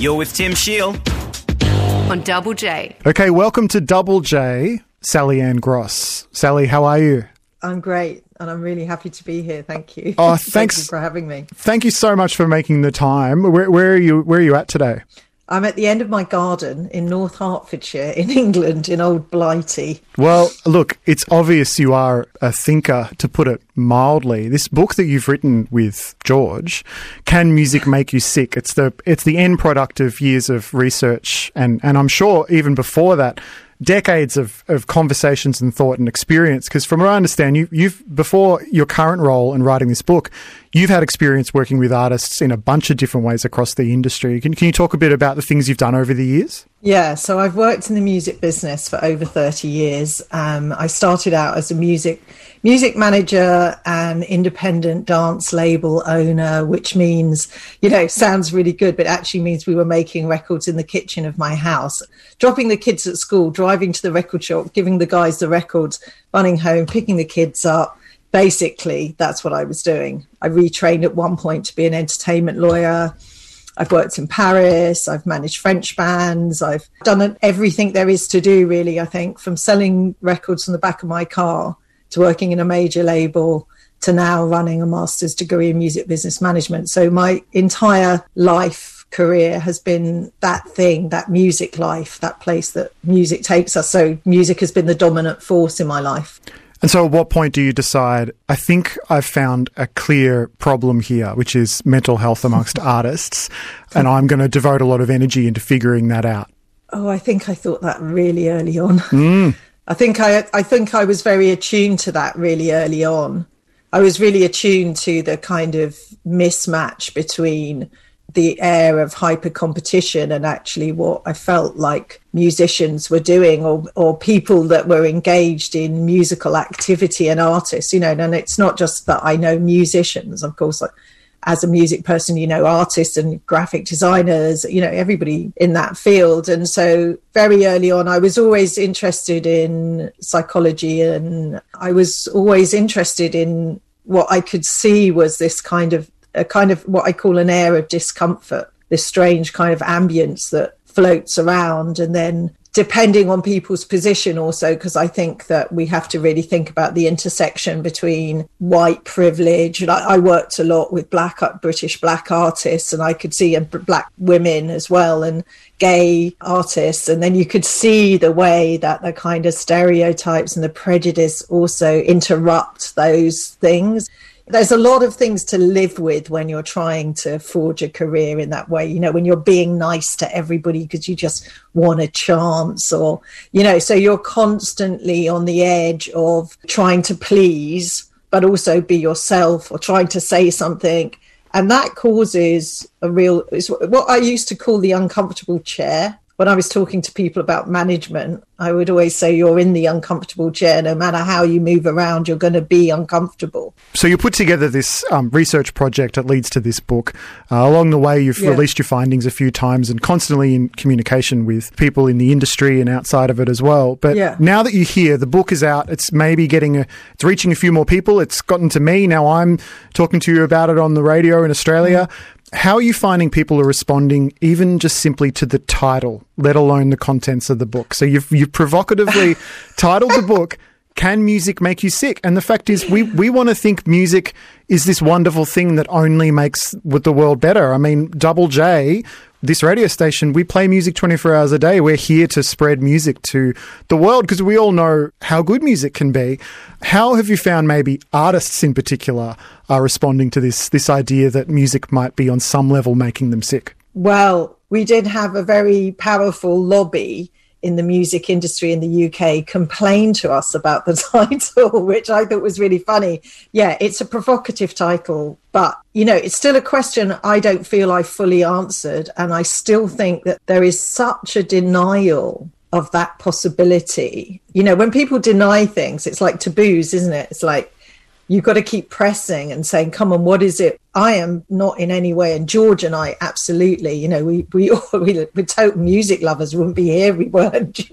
You're with Tim Sheil on Double J. Okay, welcome to Double J, Sally Ann Gross. Sally, how are you? I'm great, and I'm really happy to be here. Thank you. Oh, thanks. Thank you for having me. Thank you so much for making the time. Where are you at today? I'm at the end of my garden in North Hertfordshire in England, in Old Blighty. Well, look, it's obvious you are a thinker, to put it mildly. This book that you've written with George, Can Music Make You Sick? It's the end product of years of research, and I'm sure even before that, decades of conversations and thought and experience. Because from what I understand, you've before your current role in writing this book, you've had experience working with artists in a bunch of different ways across the industry. Can you talk a bit about the things you've done over the years? Yeah, so I've worked in the music business for over 30 years. I started out as a music manager and independent dance label owner, which means, sounds really good, but actually means we were making records in the kitchen of my house, dropping the kids at school, driving to the record shop, giving the guys the records, running home, picking the kids up. Basically, that's what I was doing. I retrained at one point to be an entertainment lawyer. I've worked in Paris. I've managed French bands. I've done everything there is to do, really, I think, from selling records from the back of my car to working in a major label to now running a master's degree in music business management. So my entire career has been that thing, that music life, that place that music takes us. So music has been the dominant force in my life. And so at what point do you decide, I think I've found a clear problem here, which is mental health amongst artists, and I'm going to devote a lot of energy into figuring that out? Oh, I think I thought that really early on. I think I was very attuned to that really early on. I was really attuned to the kind of mismatch between the air of hyper competition and actually what I felt like musicians were doing, or people that were engaged in musical activity and artists, and it's not just that I know musicians, of course, like as a music person, artists and graphic designers, everybody in that field. And so very early on, I was always interested in psychology, and I was always interested in what I could see was this kind of what I call an air of discomfort, this strange kind of ambience that floats around. And then depending on people's position also, because I think that we have to really think about the intersection between white privilege. I worked a lot with British black artists, and I could see black women as well, and gay artists. And then you could see the way that the kind of stereotypes and the prejudice also interrupt those things. There's a lot of things to live with when you're trying to forge a career in that way, when you're being nice to everybody because you just want a chance, or, so you're constantly on the edge of trying to please, but also be yourself, or trying to say something. And that causes it's what I used to call the uncomfortable chair. When I was talking to people about management, I would always say you're in the uncomfortable chair. No matter how you move around, you're going to be uncomfortable. So you put together this research project that leads to this book. Along the way, you've released your findings a few times and constantly in communication with people in the industry and outside of it as well. But now that you hear the book is out, it's maybe it's reaching a few more people. It's gotten to me. Now I'm talking to you about it on the radio in Australia. How are you finding people are responding, even just simply to the title, let alone the contents of the book? So you've provocatively titled the book, Can Music Make You Sick? And the fact is, we want to think music is this wonderful thing that only makes the world better. I mean, Double J, this radio station, we play music 24 hours a day. We're here to spread music to the world because we all know how good music can be. How have you found maybe artists in particular are responding to this idea that music might be on some level making them sick? Well, we did have a very powerful lobby in the music industry in the UK complain to us about the title, which I thought was really funny. Yeah, it's a provocative title, but, it's still a question I don't feel I fully answered. And I still think that there is such a denial of that possibility. When people deny things, it's like taboos, isn't it? It's like, you've got to keep pressing and saying, come on, what is it? I am not in any way, and George and I absolutely, we're total music lovers, wouldn't be here if we weren't.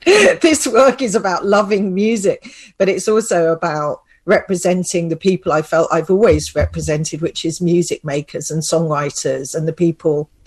This work is about loving music, but it's also about representing the people I felt I've always represented, which is music makers and songwriters and the people that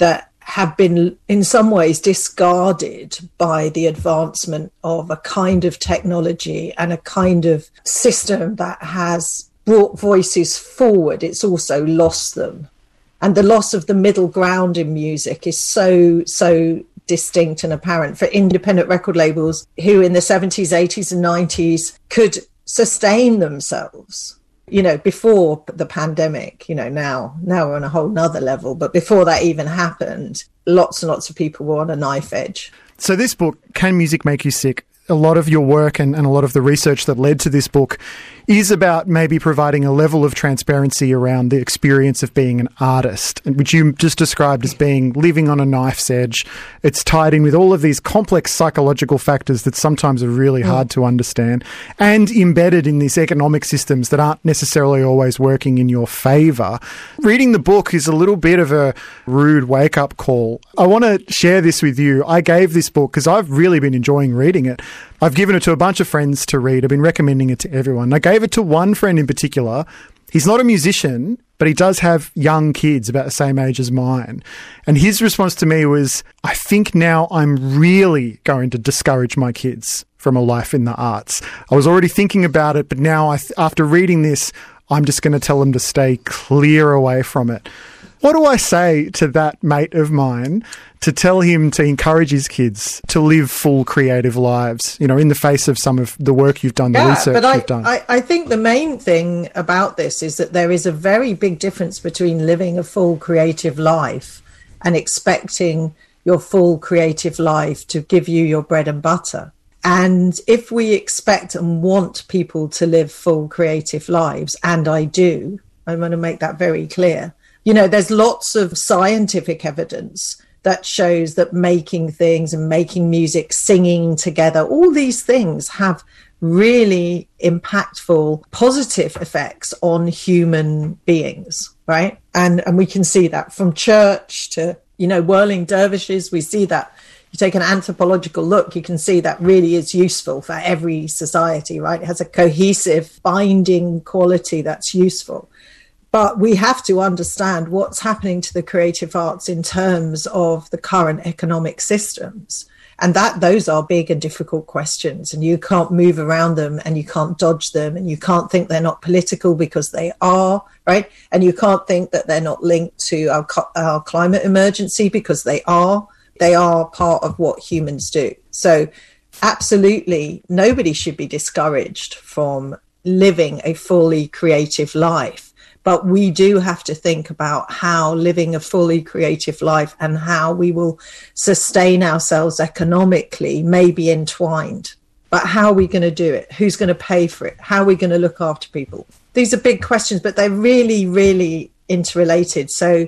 have been in some ways discarded by the advancement of a kind of technology and a kind of system that has brought voices forward. It's also lost them. And the loss of the middle ground in music is so distinct and apparent for independent record labels who in the 70s, 80s and 90s could sustain themselves. You know, before the pandemic, you know, now we're on a whole nother level. But before that even happened, lots and lots of people were on a knife edge. So this book, Can Music Make You Sick? A lot of your work and a lot of the research that led to this book is about maybe providing a level of transparency around the experience of being an artist, which you just described as being living on a knife's edge. It's tied in with all of these complex psychological factors that sometimes are really hard to understand and embedded in these economic systems that aren't necessarily always working in your favour. Reading the book is a little bit of a rude wake-up call. I want to share this with you. I gave this book because I've really been enjoying reading it. I've given it to a bunch of friends to read. I've been recommending it to everyone. I gave it to one friend in particular. He's not a musician, but he does have young kids about the same age as mine. And his response to me was, I think now I'm really going to discourage my kids from a life in the arts. I was already thinking about it, but now after reading this, I'm just going to tell them to stay clear away from it. What do I say to that mate of mine to tell him to encourage his kids to live full creative lives, you know, in the face of some of the work you've done, the research you've done? I think the main thing about this is that there is a very big difference between living a full creative life and expecting your full creative life to give you your bread and butter. And if we expect and want people to live full creative lives, and I do, I want to make that very clear. You know, there's lots of scientific evidence that shows that making things and making music, singing together, all these things have really impactful, positive effects on human beings, right? And we can see that from church to, you know, whirling dervishes. We see that. You take an anthropological look, you can see that really is useful for every society, right? It has a cohesive, binding quality that's useful. But we have to understand what's happening to the creative arts in terms of the current economic systems. And those are big and difficult questions, and you can't move around them and you can't dodge them, and you can't think they're not political because they are, right? And you can't think that they're not linked to our climate emergency because they are. They are part of what humans do. So absolutely, nobody should be discouraged from living a fully creative life. But we do have to think about how living a fully creative life and how we will sustain ourselves economically may be entwined. But how are we going to do it? Who's going to pay for it? How are we going to look after people? These are big questions, but they're really, really interrelated. So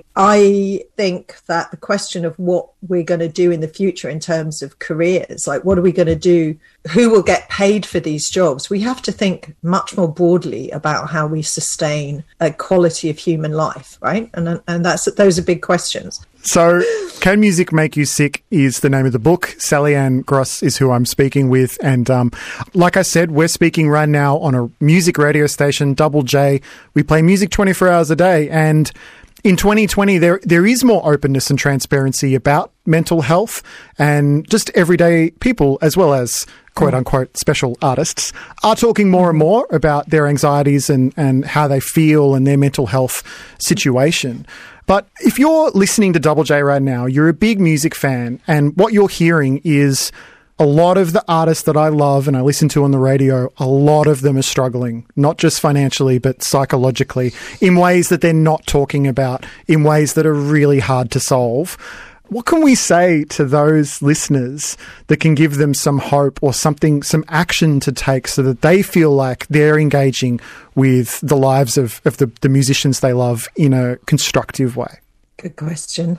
I think that the question of what we're going to do in the future in terms of careers, like what are we going to do? Who will get paid for these jobs? We have to think much more broadly about how we sustain a quality of human life, right? And those are big questions. So, Can Music Make You Sick is the name of the book. Sally-Anne Gross is who I'm speaking with. And like I said, we're speaking right now on a music radio station, Double J. We play music 24 hours a day. And in 2020, there is more openness and transparency about mental health, and just everyday people, as well as quote-unquote special artists, are talking more and more about their anxieties and how they feel and their mental health situation. But if you're listening to Double J right now, you're a big music fan, and what you're hearing is a lot of the artists that I love and I listen to on the radio, a lot of them are struggling, not just financially, but psychologically, in ways that they're not talking about, in ways that are really hard to solve. What can we say to those listeners that can give them some hope or something, some action to take so that they feel like they're engaging with the lives of the musicians they love in a constructive way? Good question.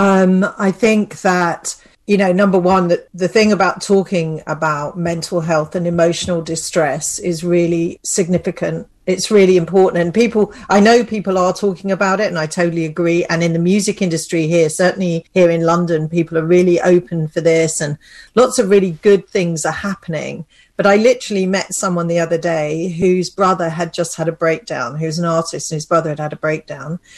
I think that, you know, number one, that the thing about talking about mental health and emotional distress is really significant. It's really important. And I know people are talking about it, and I totally agree. And in the music industry here, certainly here in London, people are really open for this, and lots of really good things are happening. But I literally met someone the other day whose brother had just had a breakdown, who's an artist, and his brother had had a breakdown.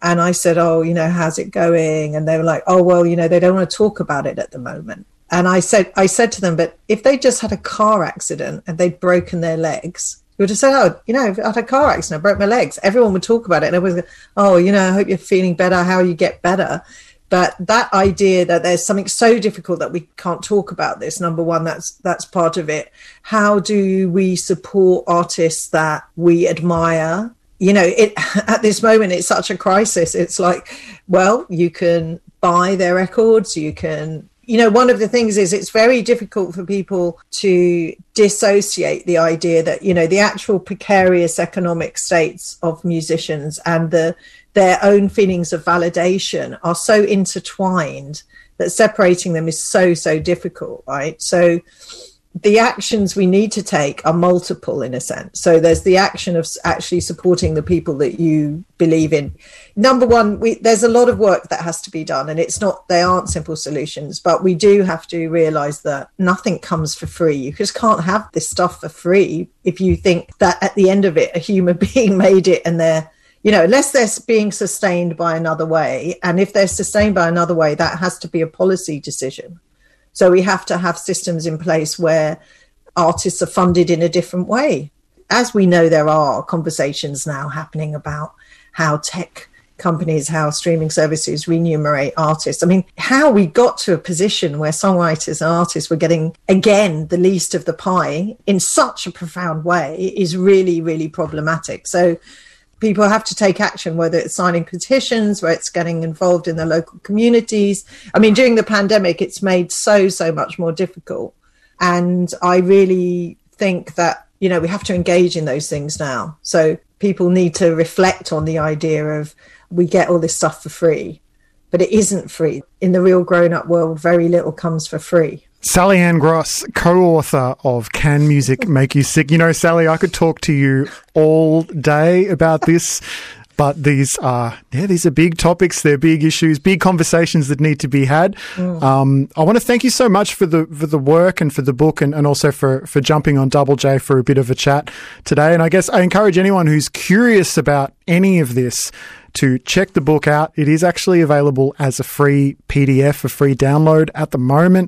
And I said, oh, you know, how's it going? And they were like, oh, well, you know, they don't want to talk about it at the moment. And I said to them, but if they just had a car accident and they'd broken their legs, you would have said, oh, you know, I had a car accident, I broke my legs. Everyone would talk about it. And everyone would go, oh, you know, I hope you're feeling better, how you get better. But that idea that there's something so difficult that we can't talk about this, number one, that's part of it. How do we support artists that we admire? You know, at this moment, it's such a crisis. It's like, well, you can buy their records, you can... You know, one of the things is it's very difficult for people to dissociate the idea that, you know, the actual precarious economic states of musicians and their own feelings of validation are so intertwined that separating them is so difficult, right? So the actions we need to take are multiple in a sense. So there's the action of actually supporting the people that you believe in. Number one, there's a lot of work that has to be done, and they aren't simple solutions, but we do have to realize that nothing comes for free. You just can't have this stuff for free if you think that at the end of it, a human being made it and they're, you know, unless they're being sustained by another way. And if they're sustained by another way, that has to be a policy decision. So we have to have systems in place where artists are funded in a different way. As we know, there are conversations now happening about how tech companies, how streaming services remunerate artists. I mean, how we got to a position where songwriters and artists were getting, again, the least of the pie in such a profound way is really, really problematic. So people have to take action, whether it's signing petitions, whether it's getting involved in the local communities. I mean, during the pandemic, it's made so much more difficult. And I really think that, you know, we have to engage in those things now. So people need to reflect on the idea of we get all this stuff for free, but it isn't free. In the real grown-up world, very little comes for free. Sally Ann Gross, co-author of Can Music Make You Sick? You know, Sally, I could talk to you all day about this, but these are big topics. They're big issues, big conversations that need to be had. I want to thank you so much for the work and for the book and also for jumping on Double J for a bit of a chat today. And I guess I encourage anyone who's curious about any of this to check the book out. It is actually available as a free PDF, a free download at the moment.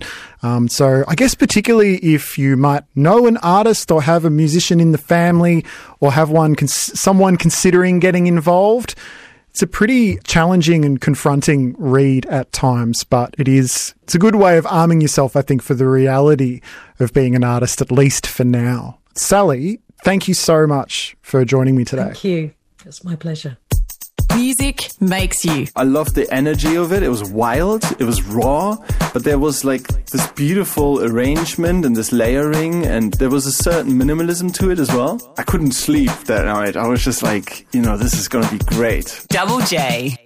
So I guess particularly if you might know an artist or have a musician in the family or have someone considering getting involved, it's a pretty challenging and confronting read at times, but it's a good way of arming yourself, I think, for the reality of being an artist, at least for now. Sally, thank you so much for joining me today. Thank you. It's my pleasure. Music makes you. I loved the energy of it. It was wild. It was raw. But there was like this beautiful arrangement and this layering. And there was a certain minimalism to it as well. I couldn't sleep that night. I was just like, you know, this is going to be great. Double J.